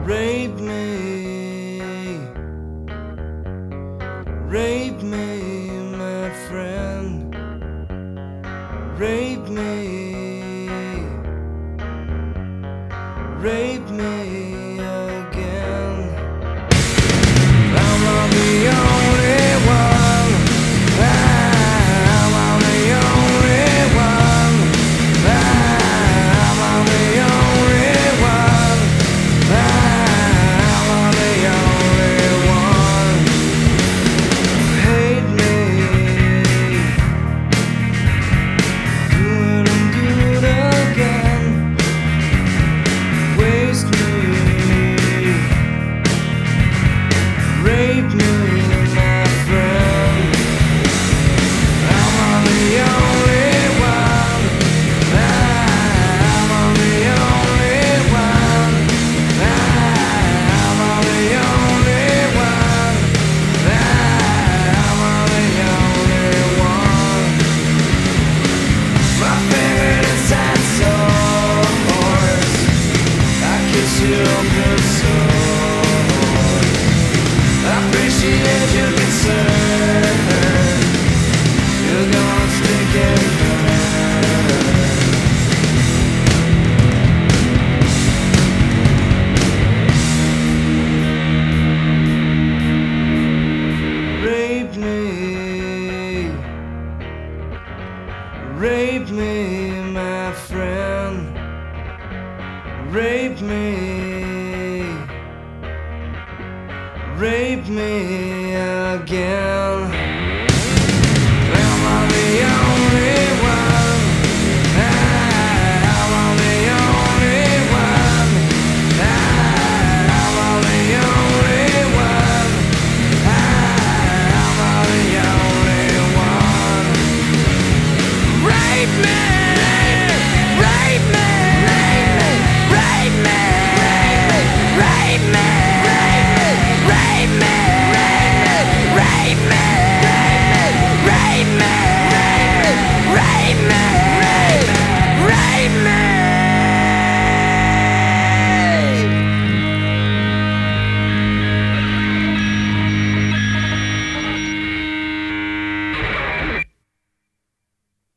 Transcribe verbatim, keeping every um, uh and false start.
Rape me, rape me, my friend. Rape me, rape me again. I'm not the only one. I'm not the only one. I'm not the only one. I'm not the only one. Hate me, do it and do it again. Waste me, rape me, my friend. I'm not the only one. I'm not the only one. I'm not the only one. I'm not the only one. My favorite inside source. I kiss you open source. I appreciate your concern. You're gonna stick and burn. Rape me, rape me, my friend. Rape me, rape me again.